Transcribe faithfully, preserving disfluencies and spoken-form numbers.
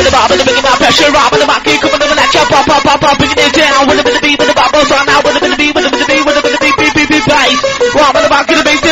with the bob, with the big my pressure, rob, with the monkey, coming over that chop, pop, pop, pop, pop, bringing it down, with the bit of the beat, with the bobbles on now, with the bit of the beat, with the bit of the beat, with the bit of the beat, beat, beat, beat, bass, rob, with the monkey, the bass,